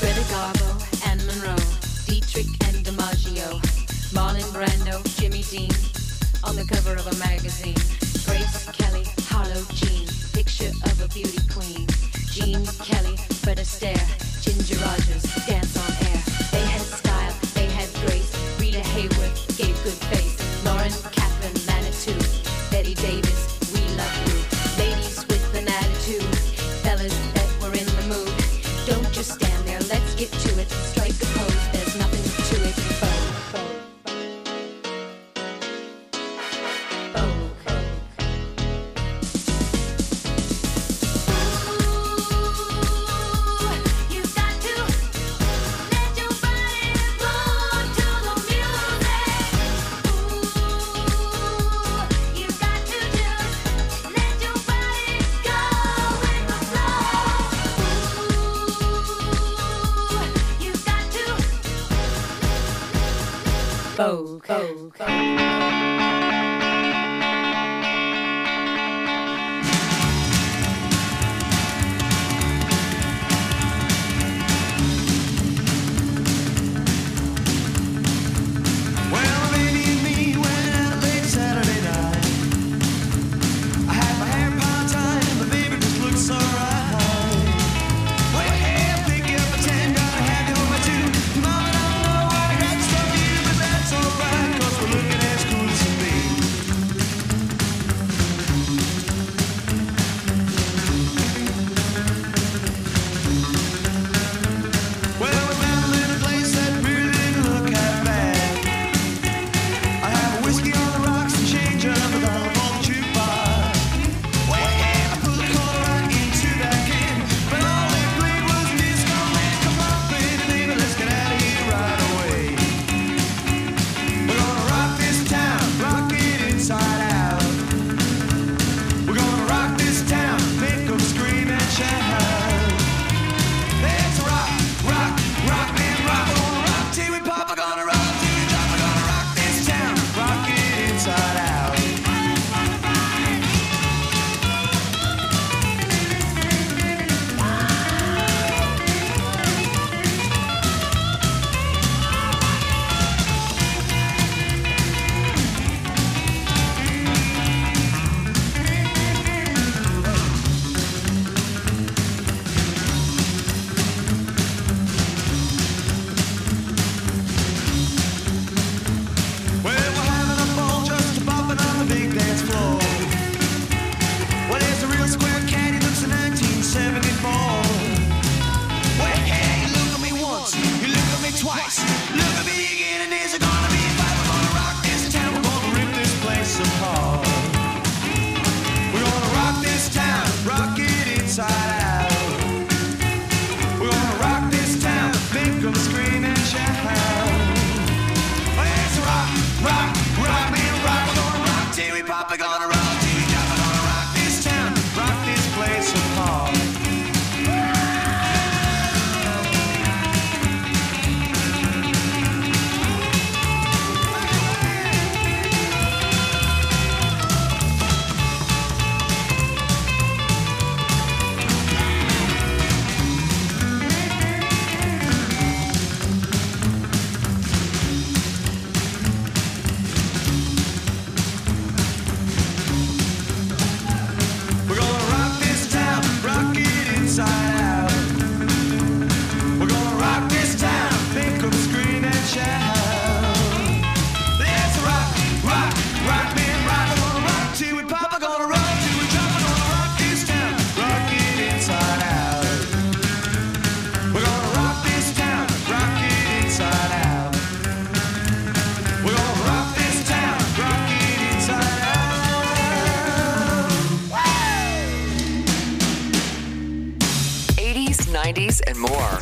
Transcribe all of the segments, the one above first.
Greta Garbo and Monroe, Dietrich and DiMaggio, Marlon Brando, Jimmy Dean, on the cover of a magazine. Grace Kelly, Harlow Jean, picture of a beauty queen. Jean Kelly, Fred Astaire, Ginger Rogers, dance on air. They had style, they had grace. Rita Hayworth gave good face. Lauren Catherine Manitou, Betty Davis, we love you. Ladies with an attitude, fellas that were in the mood. Don't just stand there, let's get to it. Strike a pose, there's nothing to it. Vogue. And more.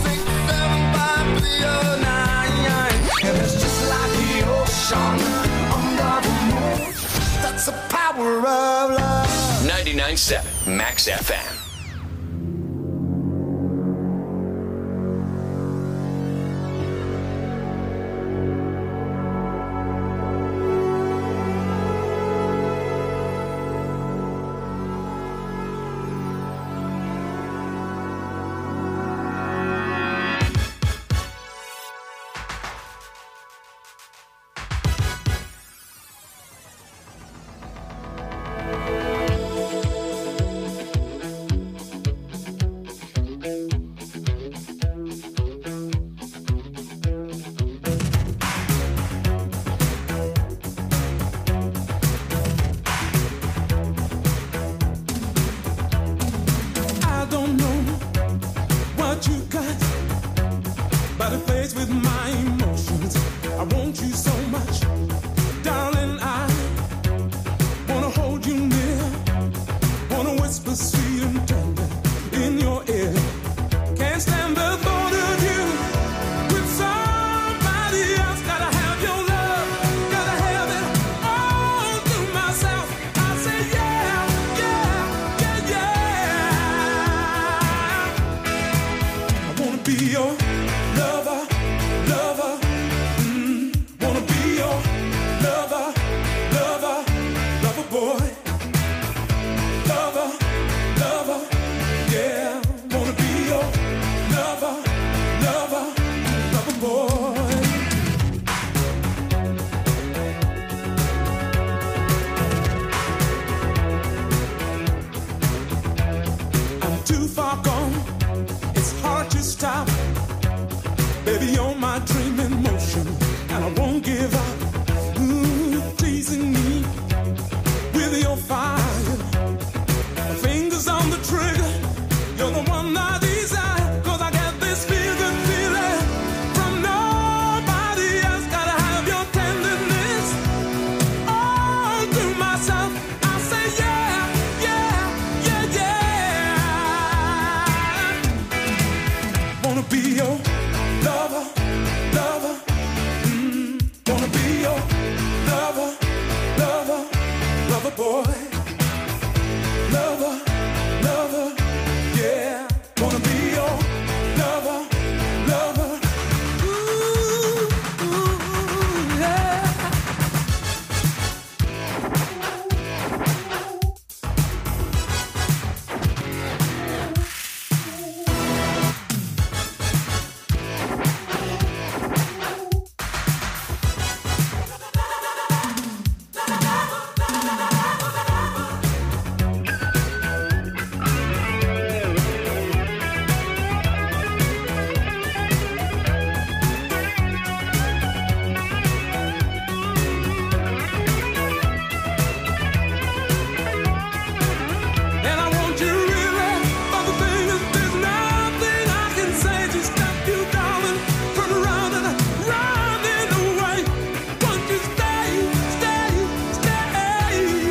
That's the power of love. 99.7 Max FM. plays with my emotions. I want you so much, darling. I wanna hold you near, wanna whisper sweet and tender in your ear. Can't stand the thought of you with somebody else. Gotta have your love, gotta have it all to myself. I say yeah, yeah, yeah, yeah. I wanna be your lover, lover. Wanna be your lover, lover, lover boy. Lover, lover, yeah. Wanna be your lover, lover, lover boy. I'm too far gone, it's hard to stop. Baby, you're my dream in motion, and I won't give up. Teasing me with your fire. My fingers on the trigger, you're the one I desire. 'Cause I get this feel-good feeling from nobody else. Gotta have your tenderness all to myself. I say yeah, yeah, yeah, yeah. Wanna be your lover, lover. Wanna be your lover, lover, lover boy. Lover, lover, yeah. Wanna be your lover, lover. Ooh, ooh, yeah. And I want you really, but the thing is there's nothing I can say to stop you, darling. Turn around and running away. Won't you stay, stay, stay?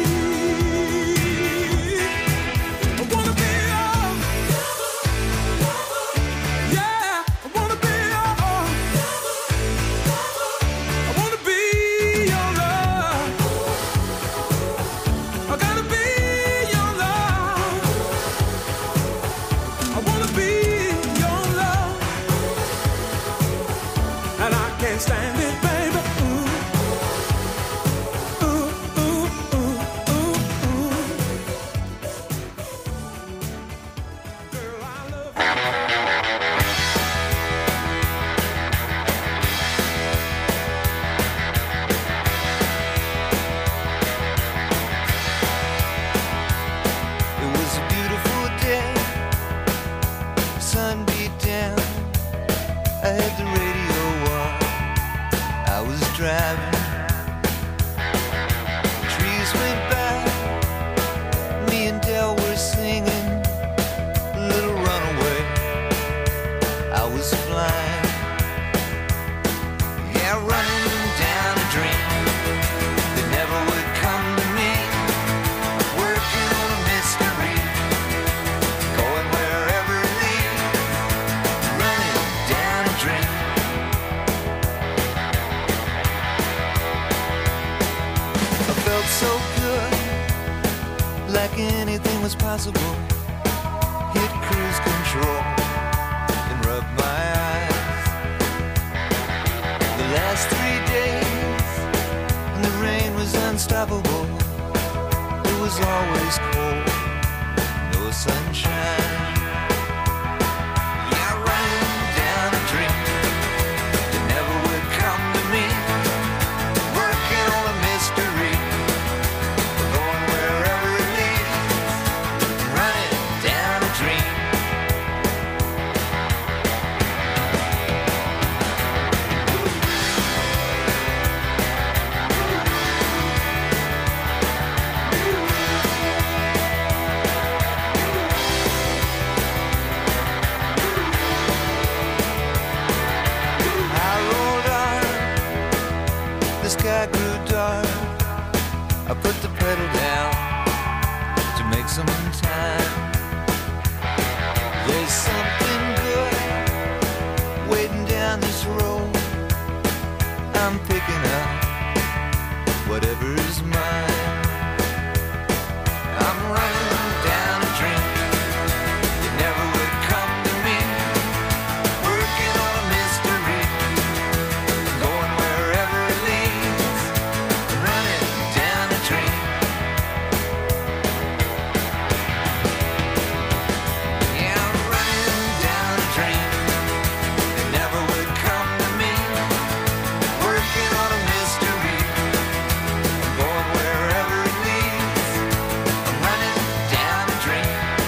I wanna be your lover, yeah. I wanna be your lover, I wanna be your love. I gotta be your love. I wanna be your love. And I can't stand it, baby. Ooh, ooh, ooh, ooh, ooh, ooh. Girl, I love you. It was a beautiful day, sun beat down. I had the radio on, I was driving. Trees went by, me and Del were singing Little Runaway. I was flying, yeah, running down a dream that never would come to me. Working on a mystery, going wherever it leads, running down a dream. I felt so good, like anything was possible. Hit cruise control and rub my eyes. The last 3 days, and the rain was unstoppable. It was always cold, no sunshine. Yeah, running down a dream that never would come to me. Working on a mystery, going wherever it leads. Running down a dream. car. I put the pedal down to make some time. There's something good waiting down this road. I'm picking up whatever is mine. I'm running down a dream that never would come to me. Working on a mystery, going wherever it leads. Running down a dream. Yeah, I'm running down a dream that never would come to me. Working on a mystery, going wherever it leads. I'm running down a dream.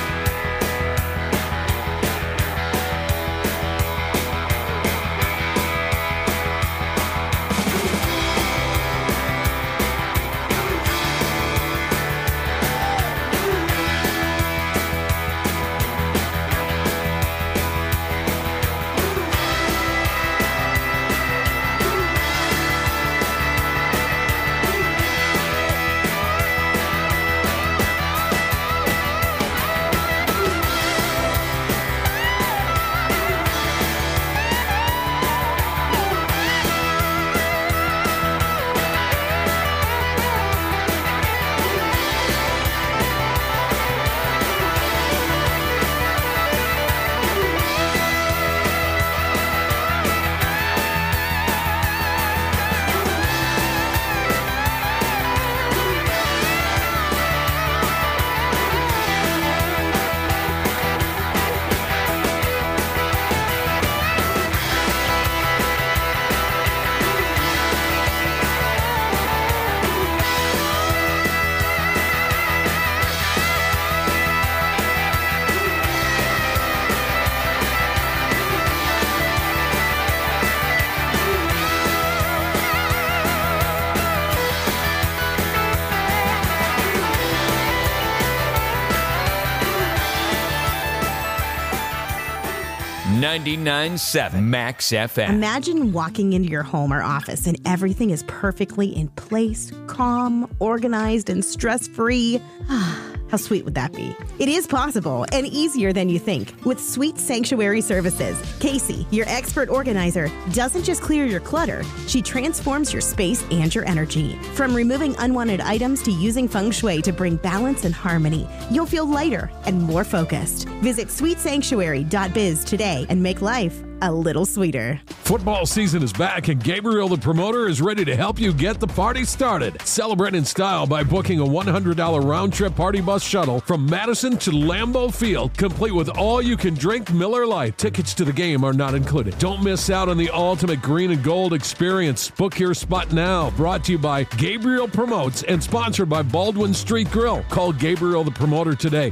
$99.7 Max FM. Imagine walking into your home or office and everything is perfectly in place, calm, organized, and stress-free. How sweet would that be? It is possible and easier than you think with Sweet Sanctuary Services. Casey, your expert organizer, doesn't just clear your clutter. She transforms your space and your energy. From removing unwanted items to using feng shui to bring balance and harmony, you'll feel lighter and more focused. Visit sweetsanctuary.biz today and make life a little sweeter. Football season is back and Gabriel the Promoter is ready to help you get the party started. Celebrate in style by booking a $100 round-trip party bus shuttle from Madison to Lambeau Field, complete with all-you-can-drink Miller Lite. Tickets to the game are not included. Don't miss out on the ultimate green and gold experience. Book your spot now. Brought to you by Gabriel Promotes and sponsored by Baldwin Street Grill. Call Gabriel the Promoter today,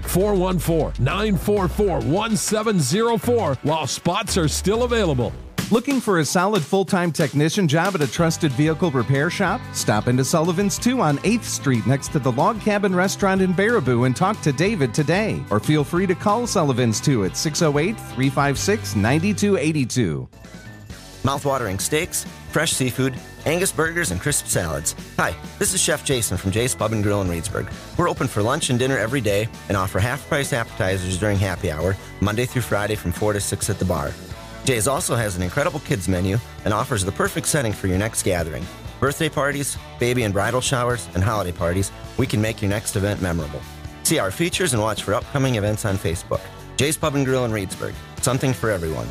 414-944-1704, while spots are still available. Looking for a solid full-time technician job at a trusted vehicle repair shop? Stop into Sullivan's 2 on 8th Street next to the Log Cabin Restaurant in Baraboo and talk to David today. Or feel free to call Sullivan's 2 at 608-356-9282. Mouth-watering steaks, fresh seafood, Angus burgers, and crisp salads. Hi, this is Chef Jason from Jay's Pub and Grill in Reedsburg. We're open for lunch and dinner every day and offer half-price appetizers during happy hour, Monday through Friday from 4 to 6 at the bar. Jay's also has an incredible kids menu and offers the perfect setting for your next gathering. Birthday parties, baby and bridal showers, and holiday parties, we can make your next event memorable. See our features and watch for upcoming events on Facebook. Jay's Pub and Grill in Reedsburg. Something for everyone.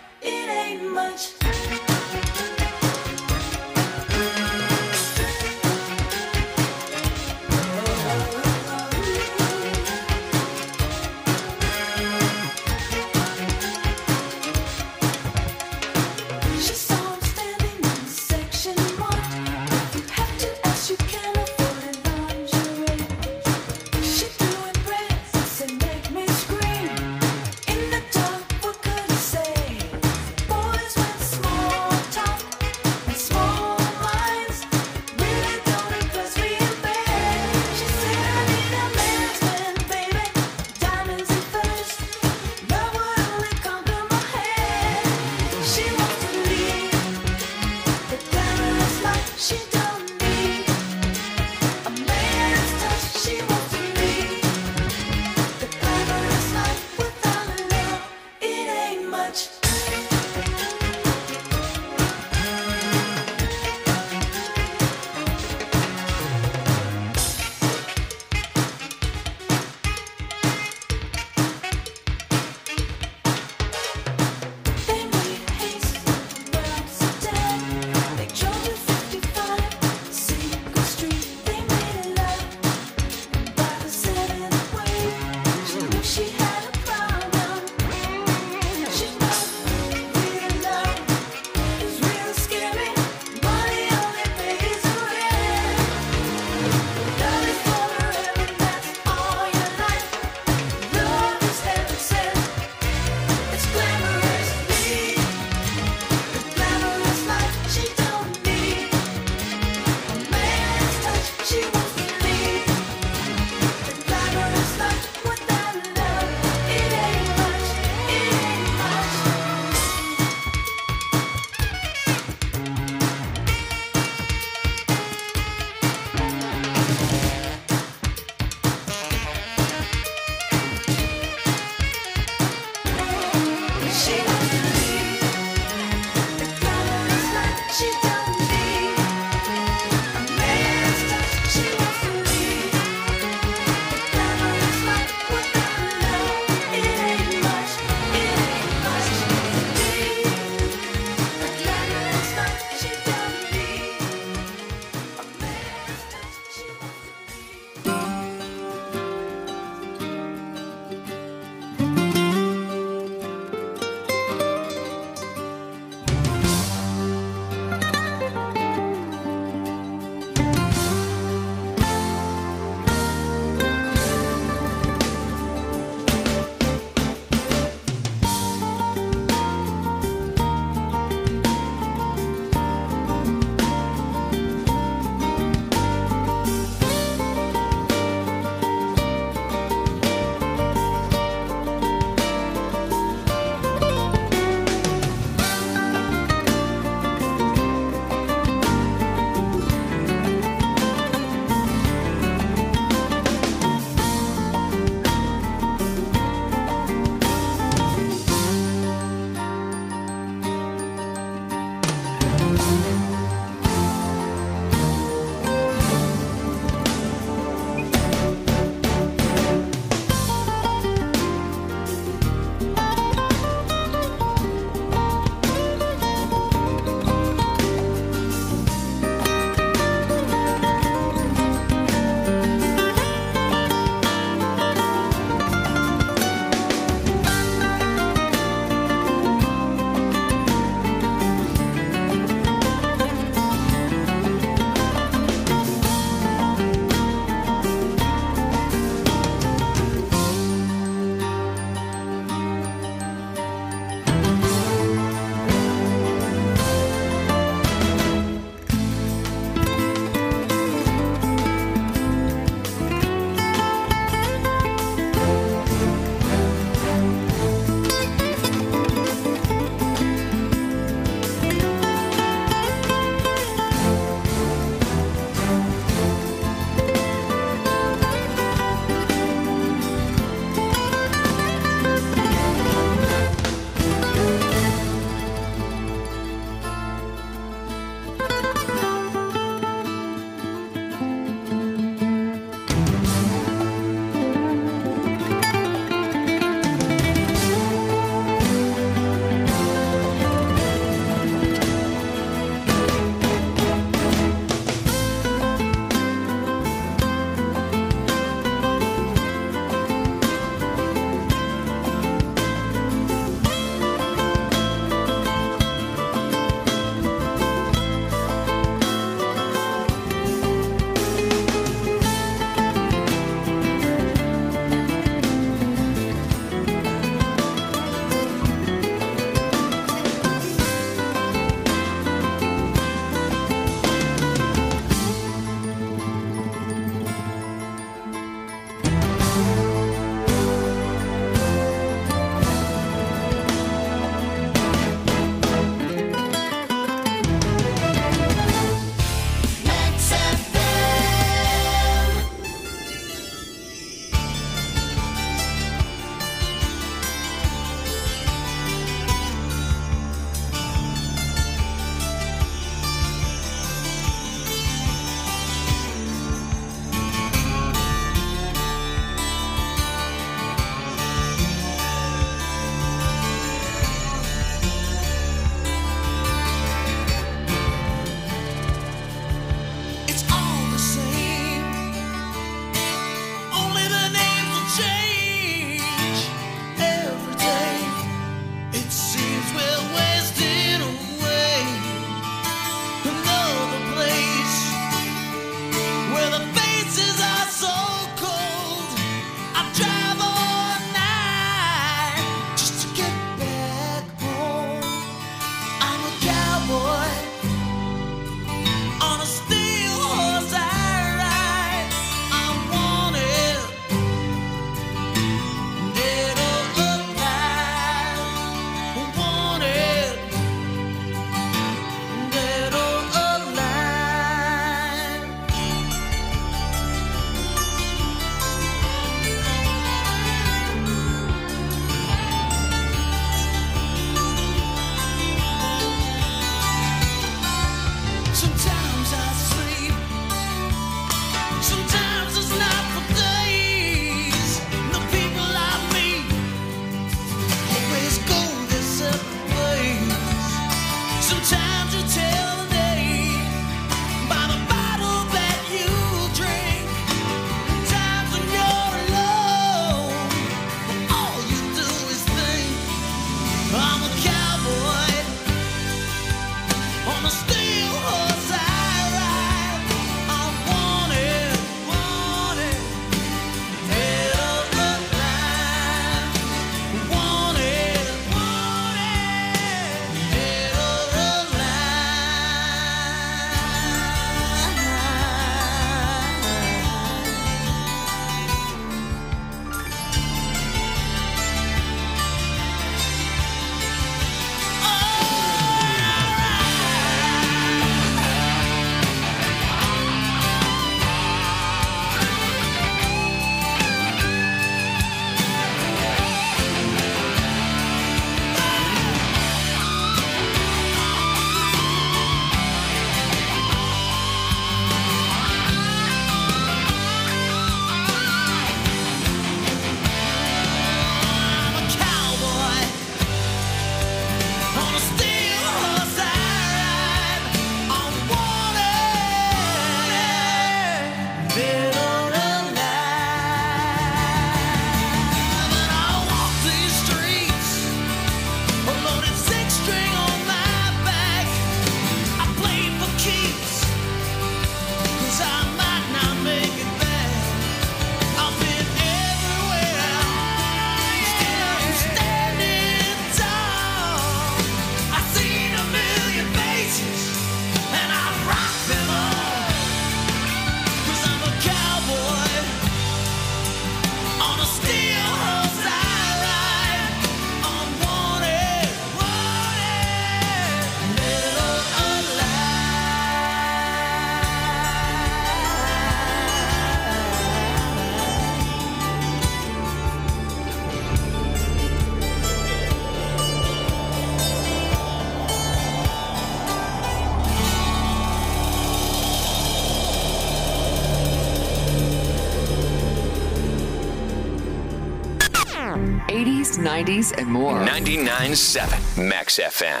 80s, 90s, and more. 99.7 Max FM.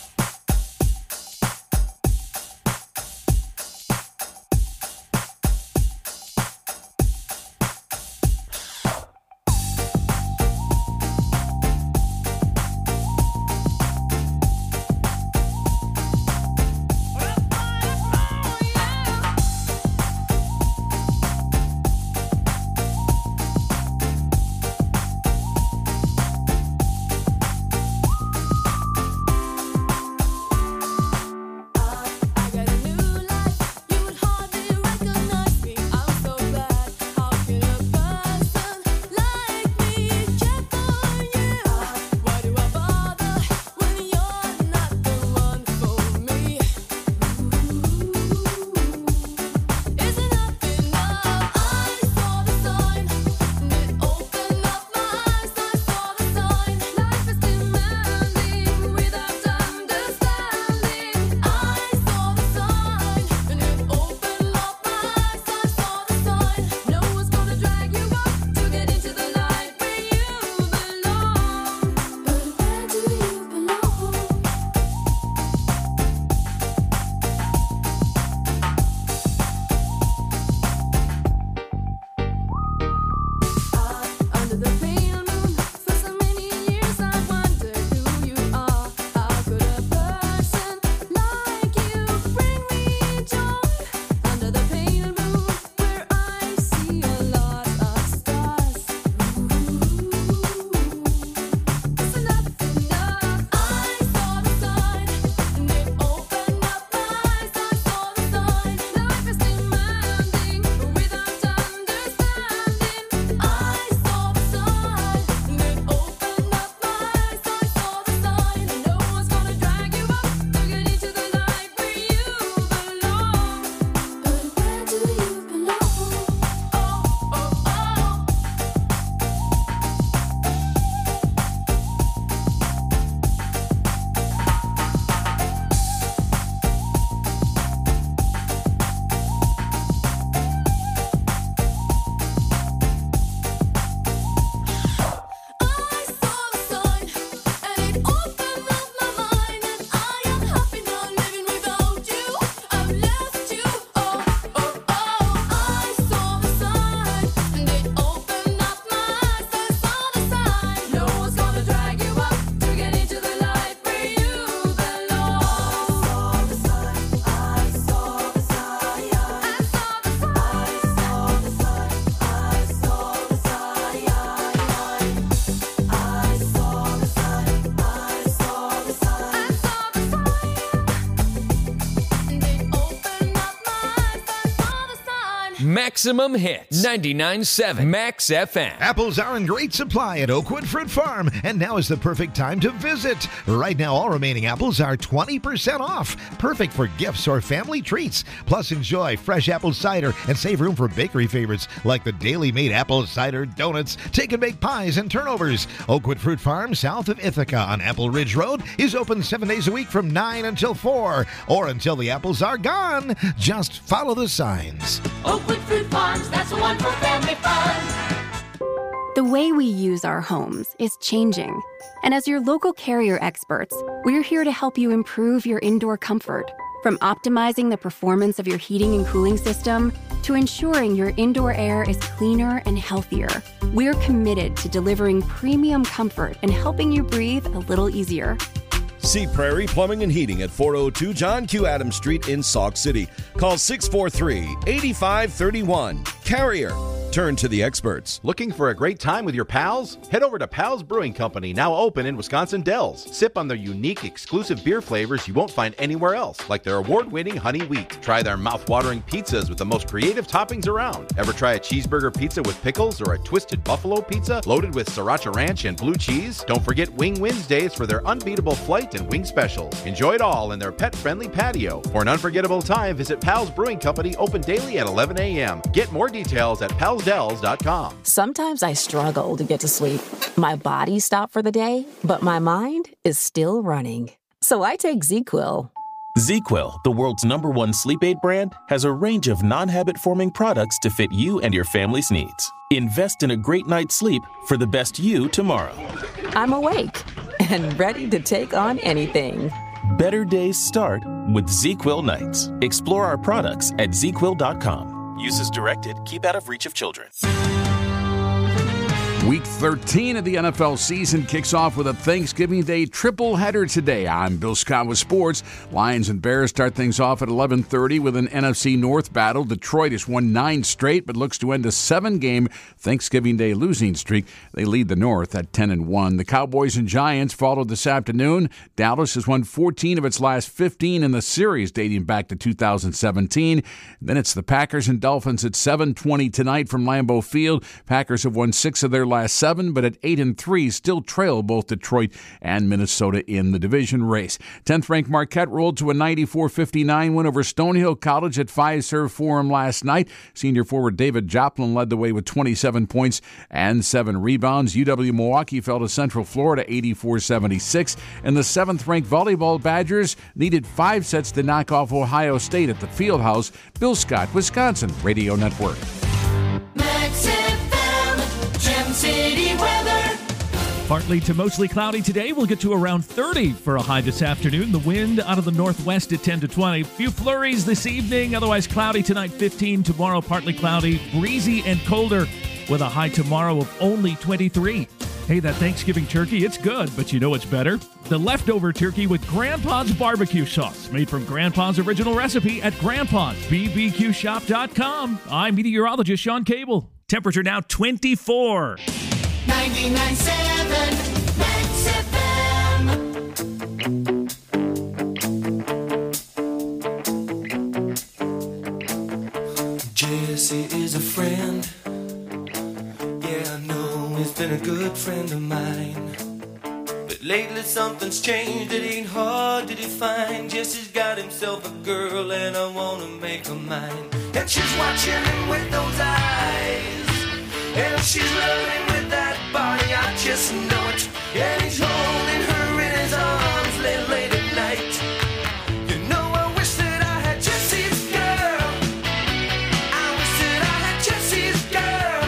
Maximum hits. 99.7 Max FM. Apples are in great supply at Oakwood Fruit Farm, and now is the perfect time to visit. Right now, all remaining apples are 20% off. Perfect for gifts or family treats. Plus, enjoy fresh apple cider and save room for bakery favorites like the Daily Made apple cider, donuts, take-and-bake pies, and turnovers. Oakwood Fruit Farm, south of Ithaca on Apple Ridge Road, is open 7 days a week from 9 until 4, or until the apples are gone. Just follow the signs. Oakwood Fruit Farms, that's the one for family fun. The way we use our homes is changing. And as your local Carrier experts, we're here to help you improve your indoor comfort. From optimizing the performance of your heating and cooling system to ensuring your indoor air is cleaner and healthier, we're committed to delivering premium comfort and helping you breathe a little easier. See Prairie Plumbing and Heating at 402 John Q. Adams Street in Sauk City. Call 643-8531. Carrier. Turn to the experts. Looking for a great time with your pals? Head over to Pals Brewing Company, now open in Wisconsin Dells. Sip on their unique, exclusive beer flavors you won't find anywhere else, like their award-winning Honey Wheat. Try their mouth-watering pizzas with the most creative toppings around. Ever try a cheeseburger pizza with pickles or a twisted buffalo pizza loaded with sriracha ranch and blue cheese? Don't forget Wing Wednesdays for their unbeatable flight and wing specials. Enjoy it all in their pet-friendly patio. For an unforgettable time, visit Pals Brewing Company, open daily at 11 a.m. Get more details at palsdells.com. Sometimes I struggle to get to sleep. My body stopped for the day, but my mind is still running. So I take ZzzQuil. ZzzQuil, the world's #1 sleep aid brand, has a range of non-habit-forming products to fit you and your family's needs. Invest in a great night's sleep for the best you tomorrow. I'm awake and ready to take on anything. Better days start with ZzzQuil nights. Explore our products at ZzzQuil.com. Use as directed. Keep out of reach of children. Week 13 of the NFL season kicks off with a Thanksgiving Day triple header today. I'm Bill Scott with sports. Lions and Bears start things off at 11:30 with an NFC North battle. Detroit has won 9 straight but looks to end a 7-game Thanksgiving Day losing streak. They lead the North at 10-1. The Cowboys and Giants followed this afternoon. Dallas has won 14 of its last 15 in the series dating back to 2017. Then it's the Packers and Dolphins at 7:20 tonight from Lambeau Field. Packers have won 6 of their last 7, but at 8-3 still trail both Detroit and Minnesota in the division race. 10th-ranked Marquette rolled to a 94-59 win over Stonehill College at Fiserv Forum last night. Senior forward David Joplin led the way with 27 points and 7 rebounds. UW-Milwaukee fell to Central Florida 84-76, and the 7th-ranked volleyball Badgers needed 5 sets to knock off Ohio State at the Fieldhouse. Bill Scott, Wisconsin Radio Network. City weather. Partly to mostly cloudy today. We'll get to around 30 for a high this afternoon. The wind out of the northwest at 10 to 20. Few flurries this evening. Otherwise cloudy tonight, 15. Tomorrow partly cloudy, breezy and colder with a high tomorrow of only 23. Hey, that Thanksgiving turkey, it's good, but you know what's better? The leftover turkey with Grandpa's barbecue sauce, made from Grandpa's original recipe at grandpa'sbbqshop.com. I'm meteorologist Sean Cable. Temperature now 24. 99.7 Max FM. Jesse is a friend. Yeah, I know he's been a good friend of mine. But lately something's changed. It ain't hard to define. Jesse's got himself a girl and I wanna make her mine. And she's watching him with those eyes. And she's loving with that body, I just know it. And he's holding her in his arms late at night. You know, I wish that I had Jesse's girl. I wish that I had Jesse's girl.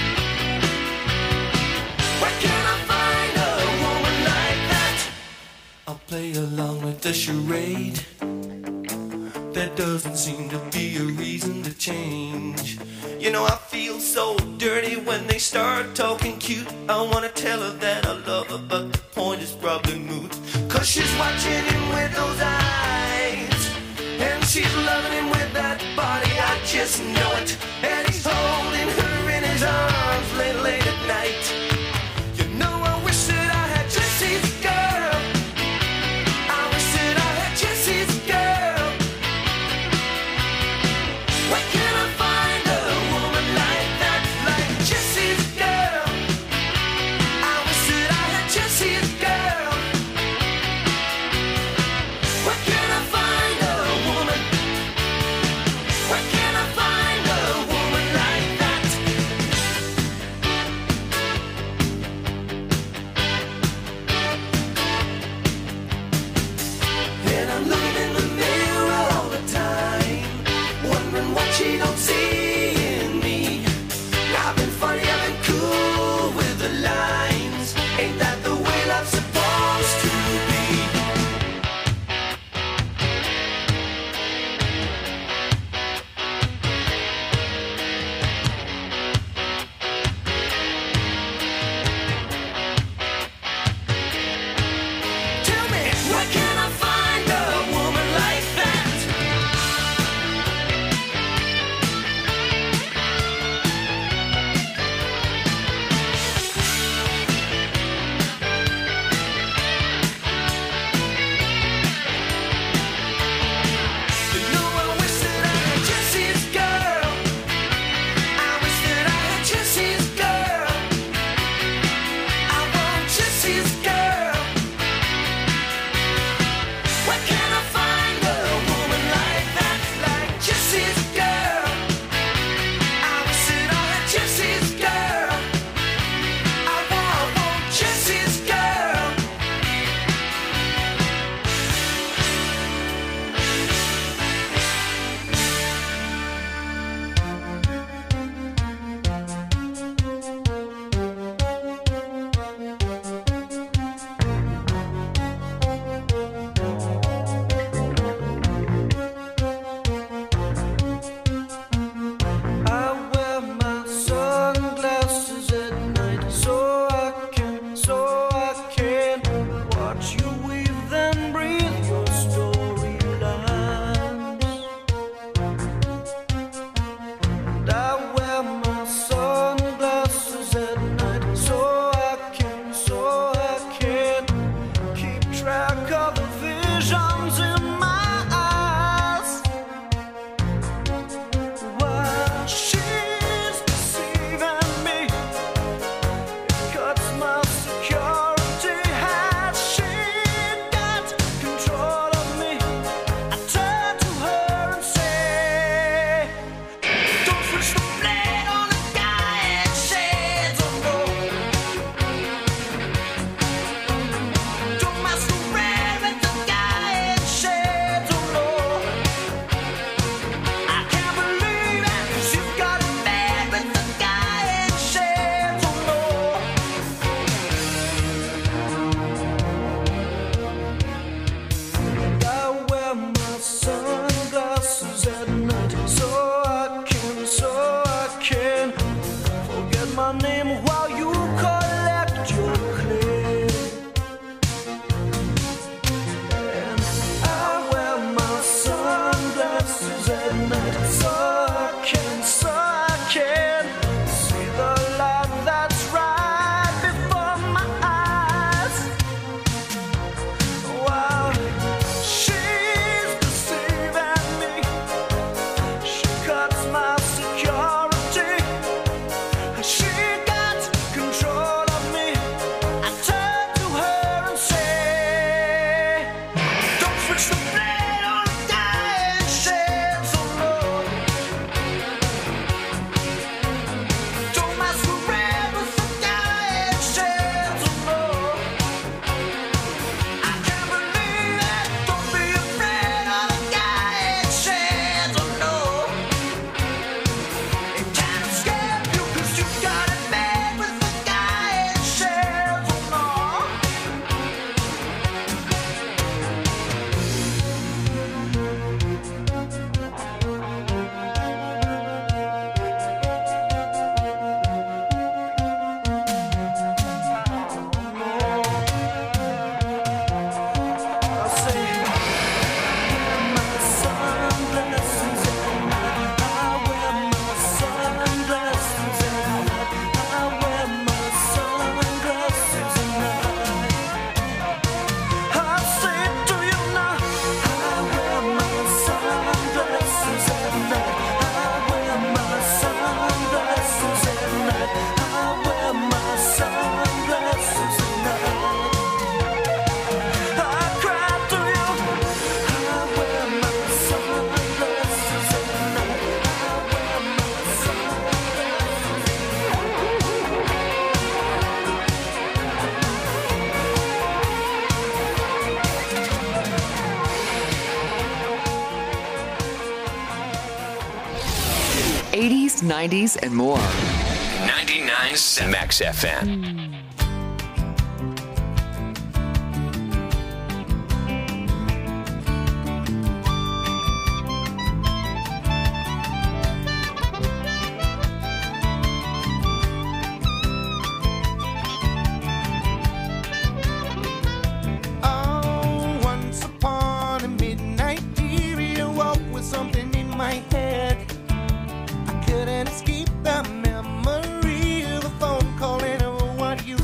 Where can I find a woman like that? I'll play along with the charade. There doesn't seem to be a reason to change. You know, I feel so dirty when they start talking cute. I wanna tell her that I love her, but the point is probably moot. Cause she's watching him with those eyes. And she's loving him with that body, I just know it. And he's holding her in his arms late at night. You know, I wish that I had Jesse's girl. I wish that I had Jesse's girl. Where can I find a woman like that, like Jesse's girl? I wish that I had Jesse's girl. Where can I find a woman? Where can I find a woman like that? of the visions in my eyes. Well, she's deceiving me. It cuts my security. Has she got control of me? I turn to her and say, don't switch the blade on a guy and shades of gold. Don't masquerade with the guy in shades of gold. I can't believe it, she's got a man with the guy in shades of gold. I wear my sunglasses at night so I can forget my name while you collect your claim. And I wear my sunglasses at night so I can see the light that's right before my eyes. Wow, she's deceiving me. She cuts my security. She got control of me. I turn to her and say, don't switch the blade on a guy in shades of gold. Don't masquerade with the guy in shades of gold. I can't believe it. Don't be afraid of the guy in shades of gold. It can't escape you 'cause you got it made with the guy in shades of gold. I say, my sunglasses at night. I wear my sunglasses at night. I wear my sunglasses at night. I say to you now, I wear my sunglasses at night. I wear my sunglasses at night. I wear my sunglasses at night. I cry to you. I wear my sunglasses at night. I wear my '80s, '90s, and more. 99.7 Max FM. Oh, once upon a midnight period, walk with something in my head. I couldn't escape the memory of a phone call and of what you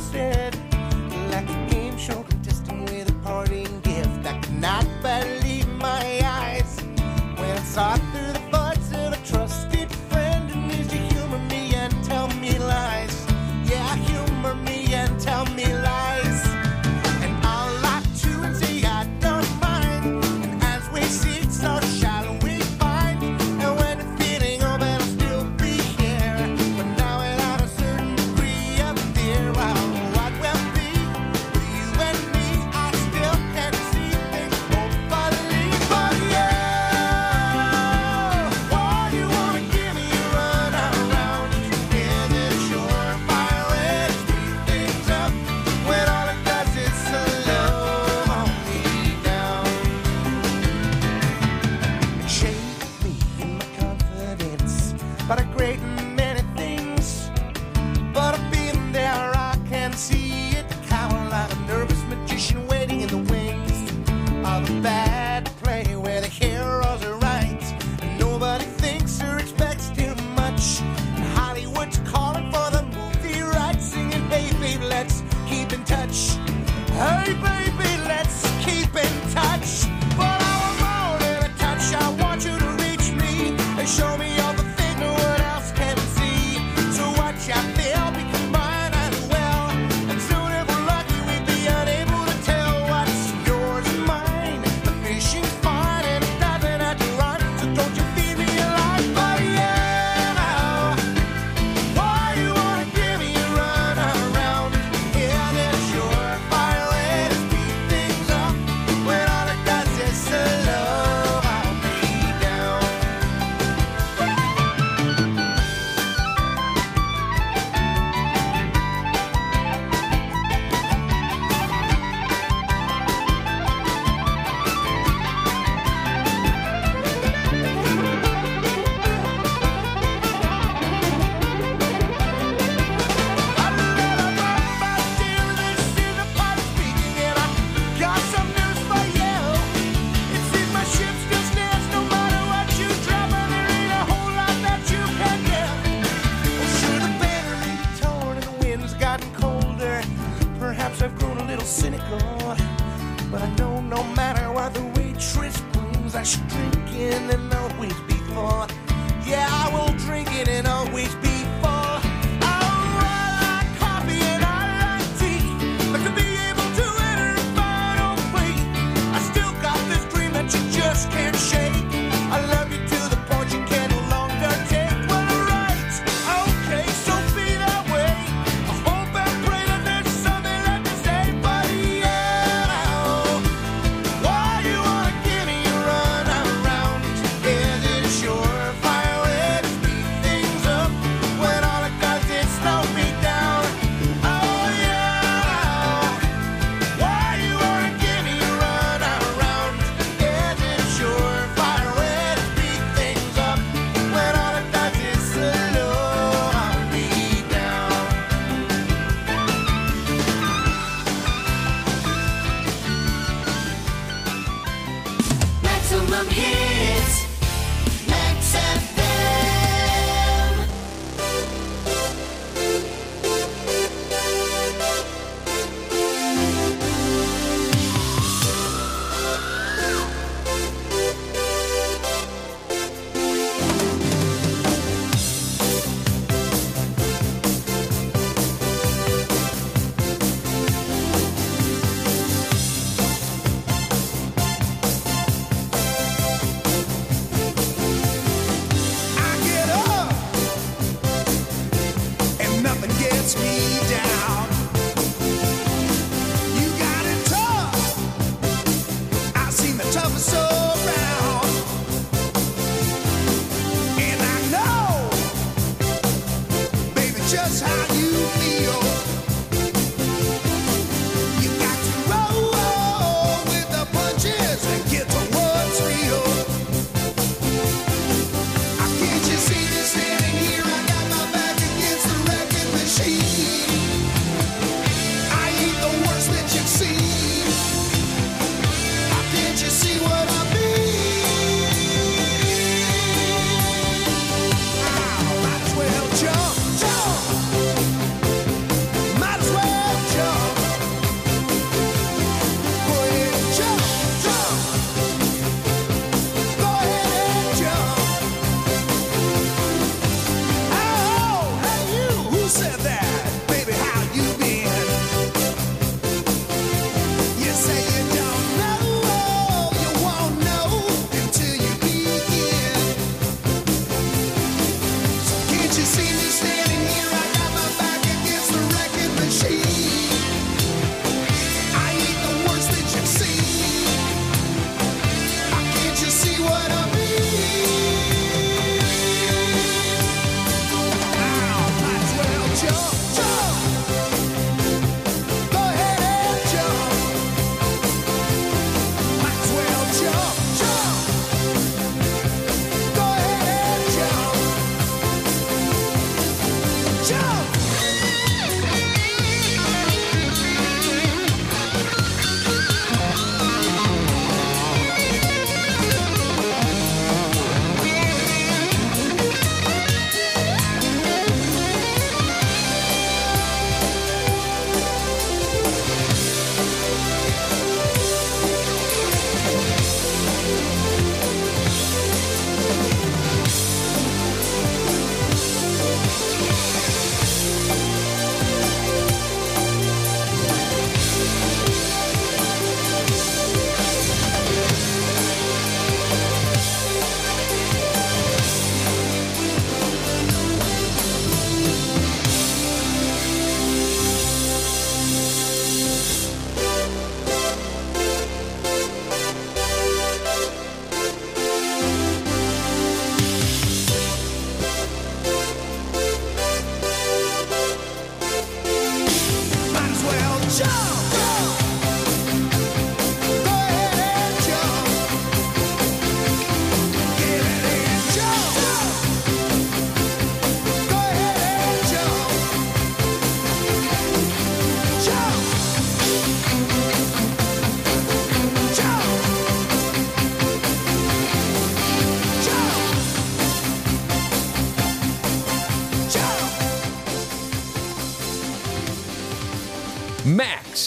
much drinking and always be full. Yeah, I will drink it and always be full. I like coffee and I like tea, but to be able to enter a final plea, I still got this dream that you just can't shake. I love you to the point you can no longer take. Well, right, okay, so be that way. I hope and pray that there's something left to say, but yeah, why you wanna give me a run around? Is it a surefire way to speed things up when all it does is slow me down? Oh yeah, why you wanna give me a run around? Is it a surefire way to speed things up when all it does is slow me down? Maximum hits. Max FM.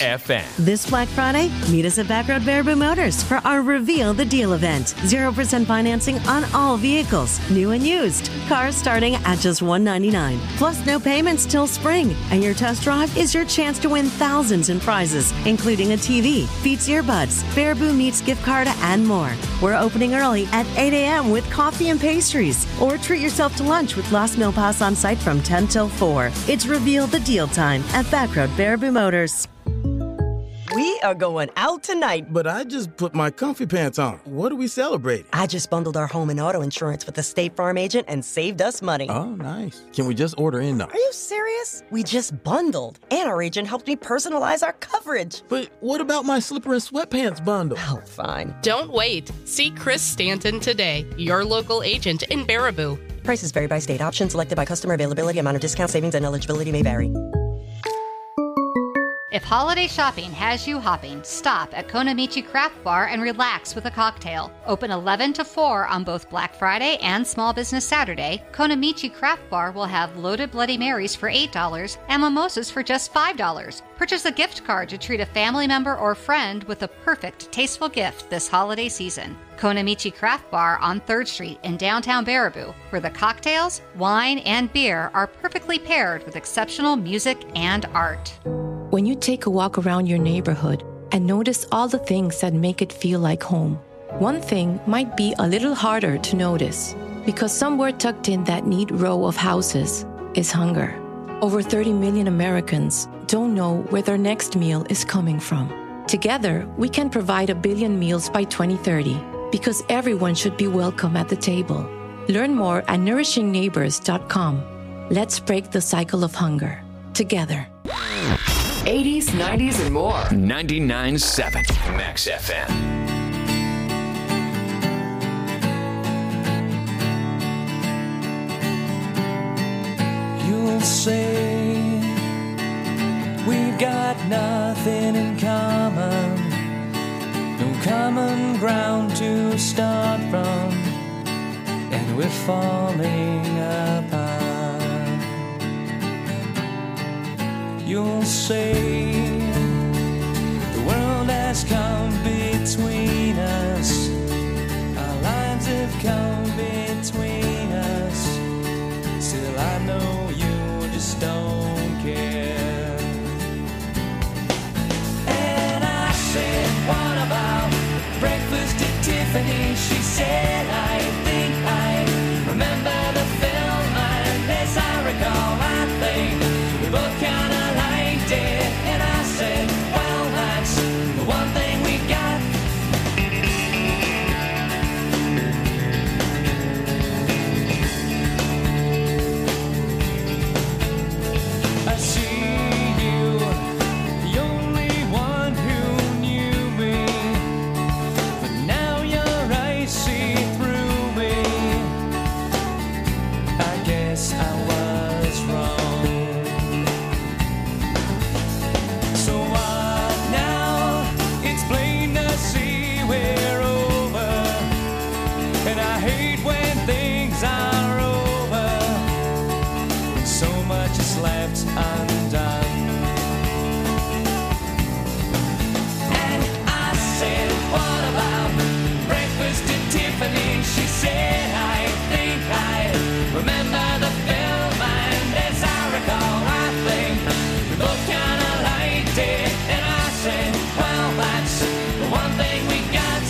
FM. This Black Friday, meet us at Backroad Baraboo Motors for our Reveal the Deal event. 0% financing on all vehicles, new and used. Cars starting at just $199. Plus no payments till spring. And your test drive is your chance to win thousands in prizes, including a TV, Beats earbuds, Baraboo Meats gift card, and more. We're opening early at 8 a.m. with coffee and pastries. Or treat yourself to lunch with Last Meal Pass on site from 10 till 4. It's Reveal the Deal time at Backroad Baraboo Motors. We are going out tonight. But I just put my comfy pants on. What are we celebrating? I just bundled our home and auto insurance with the State Farm agent and saved us money. Oh, nice. Can we just order in now? Are you serious? We just bundled. And our agent helped me personalize our coverage. But what about my slipper and sweatpants bundle? Oh, fine. Don't wait. See Chris Stanton today, your local agent in Baraboo. Prices vary by state. Options selected by customer availability. Amount of discount, savings, and eligibility may vary. If holiday shopping has you hopping, stop at Konamichi Craft Bar and relax with a cocktail. Open 11 to 4 on both Black Friday and Small Business Saturday, Konamichi Craft Bar will have loaded Bloody Marys for $8 and mimosas for just $5. Purchase a gift card to treat a family member or friend with a perfect, tasteful gift this holiday season. Konamichi Craft Bar on 3rd Street in downtown Baraboo, where the cocktails, wine, and beer are perfectly paired with exceptional music and art. When you take a walk around your neighborhood and notice all the things that make it feel like home, one thing might be a little harder to notice because somewhere tucked in that neat row of houses is hunger. Over 30 million Americans don't know where their next meal is coming from. Together, we can provide 1 billion meals by 2030 because everyone should be welcome at the table. Learn more at nourishingneighbors.com. Let's break the cycle of hunger together. 80s, 90s, and more. 99.7 Max FM. You'll say we've got nothing in common, no common ground to start from, and we're falling apart. You'll say the world has come between us, our lines have come between us. Still I know you just don't care. And I said, what about breakfast at Tiffany? She said, I think I remember the film, and as I recall, I think we both kind of liked it. And I said, well, that's the one thing we got. I see you, the only one who knew me, but now your eyes see through me. I guess I was wrong. So what now? It's plain to see we're over, and I hate when things are over, when so much is left undone. And I said, what about breakfast at Tiffany? She said, I think I remember the film, and as I recall, I think we both kind of liked it. And I said, well, that's the one thing we got.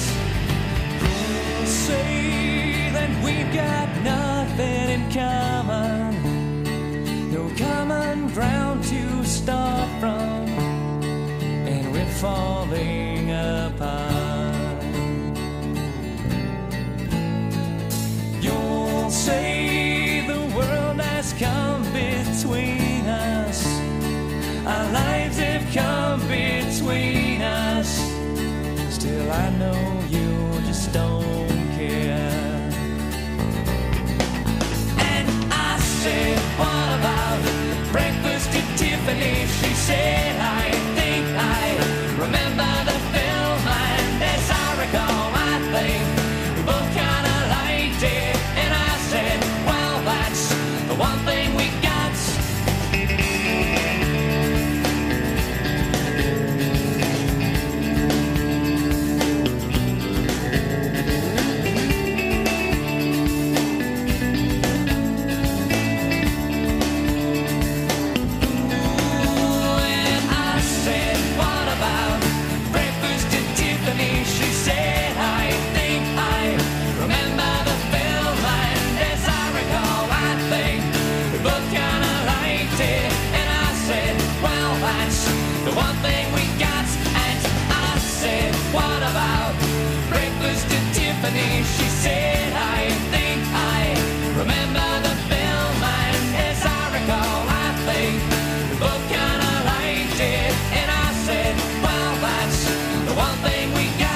Say that we've got nothing in common, no common ground to start from, and we're falling apart. You'll say the world has come between us, our lives have come between us. Still I know you just don't care. And I said, what about breakfast at Tiffany? She said, I think I remember the film, and as I recall, I think we both kind of liked it. And I said, well, that's the one thing we got. Stephanie, she said, I think I remember the film, and as I recall, I think we both kind of liked it. And I said, well, that's the one thing we got.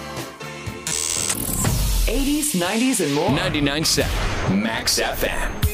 '90s and more. 99.7 Max FM.